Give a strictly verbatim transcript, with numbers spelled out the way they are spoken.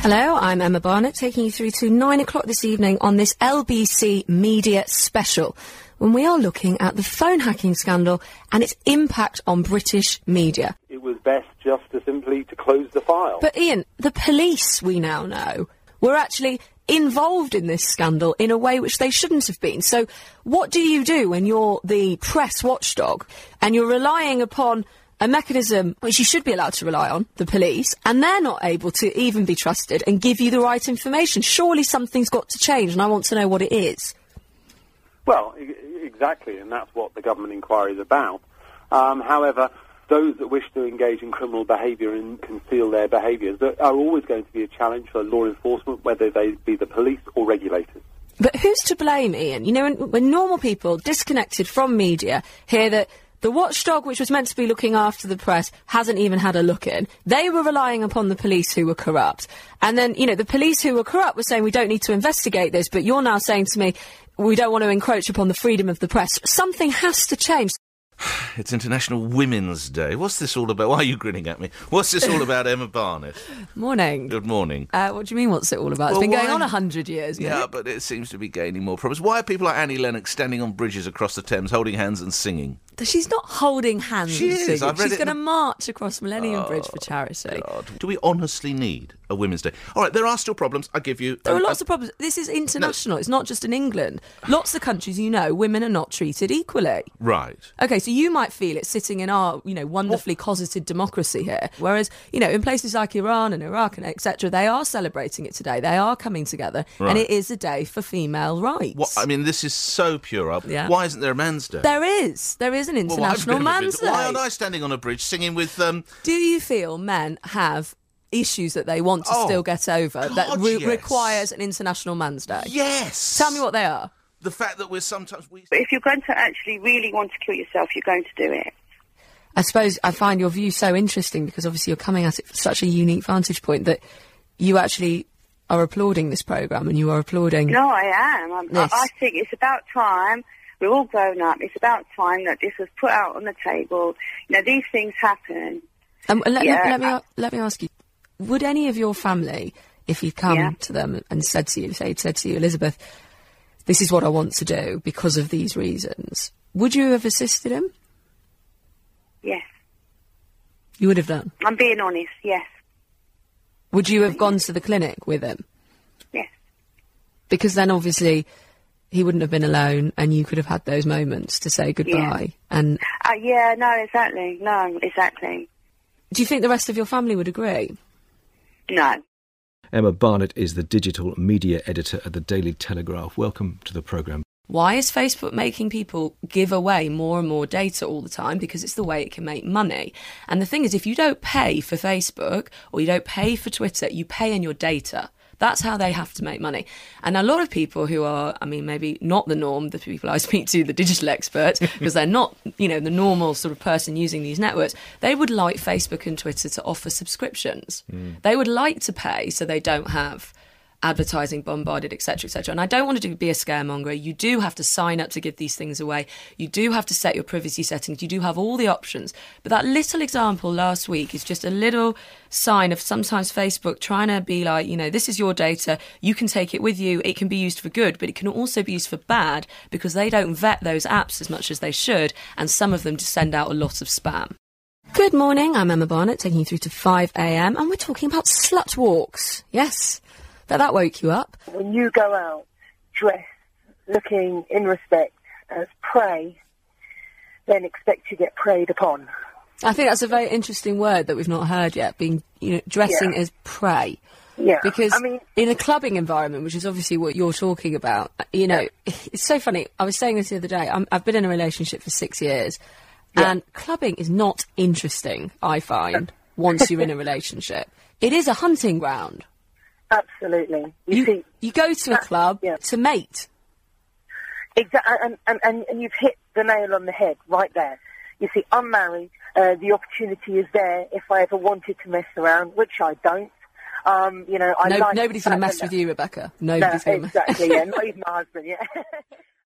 Hello, I'm Emma Barnett, taking you through to nine o'clock this evening on this L B C Media Special, when we are looking at the phone hacking scandal and its impact on British media. It was best just to simply to close the file. But Ian, the police, we now know, were actually involved in this scandal in a way which they shouldn't have been. So what do you do when you're the press watchdog and you're relying upon a mechanism which you should be allowed to rely on, the police, and they're not able to even be trusted and give you the right information? Surely something's got to change, and I want to know what it is. Well, e- exactly, and that's what the government inquiry is about. Um, however, those that wish to engage in criminal behaviour and conceal their behaviours are always going to be a challenge for law enforcement, whether they be the police or regulators. But who's to blame, Ian? You know, when, when normal people, disconnected from media, hear that the watchdog, which was meant to be looking after the press, hasn't even had a look in. They were relying upon the police who were corrupt. And then, you know, the police who were corrupt were saying, we don't need to investigate this, but you're now saying to me, we don't want to encroach upon the freedom of the press. Something has to change. It's International Women's Day. What's this all about? Why are you grinning at me? What's this all about, Emma Barnett? Morning. Good morning. Uh, what do you mean, what's it all about? Well, it's been why... going on a hundred years, Yeah, mate. but it seems to be gaining more problems. Why are people like Annie Lennox standing on bridges across the Thames, holding hands and singing? She's not holding hands. She and is. singing. I've read She's it going to in... march across Millennium oh, Bridge for charity. God. Do we honestly need a Women's Day? All right, there are still problems. I give you... There um, are lots uh, of problems. This is international. No. It's not just in England. Lots of countries, you know, women are not treated equally. Right. OK, so you might feel it sitting in our, you know, wonderfully well, cosseted democracy here. Whereas, you know, in places like Iran and Iraq and et cetera, they are celebrating it today. They are coming together. Right. And it is a day for female rights. What, I mean, this is so pure up. Yeah. Why isn't there a Man's Day? There is. There is an International well, Man's Day. Why aren't I standing on a bridge singing with... Um... Do you feel men have issues that they want to oh, still get over God, that re- yes. requires an International Man's Day? Yes! Tell me what they are. The fact that we're sometimes... We... But if you're going to actually really want to kill yourself, you're going to do it. I suppose I find your view so interesting because obviously you're coming at it from such a unique vantage point that you actually are applauding this programme and you are applauding... No, I am. I'm, I, I think it's about time. We're all grown up. It's about time that this was put out on the table. You know, these things happen. Um, let, yeah, let, let, me, let me ask you, would any of your family, if you'd come yeah. to them and said to you, say, said to you, Elizabeth, this is what I want to do because of these reasons, would you have assisted him? Yes. You would have done? I'm being honest, yes. Would you have gone to the clinic with him? Yes. Because then obviously he wouldn't have been alone and you could have had those moments to say goodbye. Yeah. And uh, yeah, no, exactly. No, exactly. Do you think the rest of your family would agree? No. Emma Barnett is the digital media editor at the Daily Telegraph. Welcome to the programme. Why is Facebook making people give away more and more data all the time? Because it's the way it can make money. And the thing is, if you don't pay for Facebook or you don't pay for Twitter, you pay in your data. That's how they have to make money. And a lot of people who are, I mean, maybe not the norm, the people I speak to, the digital experts, because they're not, you know, the normal sort of person using these networks, they would like Facebook and Twitter to offer subscriptions. Mm. They would like to pay so they don't have advertising bombarded, et cetera, et cetera. And I don't want to do, be a scaremonger. You do have to sign up to give these things away. You do have to set your privacy settings. You do have all the options. But that little example last week is just a little sign of sometimes Facebook trying to be like, you know, this is your data. You can take it with you. It can be used for good, but it can also be used for bad because they don't vet those apps as much as they should. And some of them just send out a lot of spam. Good morning. I'm Emma Barnett, taking you through to five a.m. And we're talking about slut walks. Yes. But that woke you up. When you go out dressed, looking in respect as prey, then expect to get preyed upon. I think that's a very interesting word that we've not heard yet, being, you know, dressing yeah. as prey. Yeah. Because I mean, in a clubbing environment, which is obviously what you're talking about, you know, yeah. it's so funny. I was saying this the other day. I'm, I've been in a relationship for six years, yeah. and clubbing is not interesting, I find, once you're in a relationship. It is a hunting ground. Absolutely. You, you, see, you go to a club yeah. to mate. Exactly, and, and, and, and you've hit the nail on the head right there. You see, I'm married. Uh, the opportunity is there if I ever wanted to mess around, which I don't. Um, you know, I no, like nobody's going to mess with you, Rebecca. Nobody's no, going to exactly, yeah, not even my husband, yeah.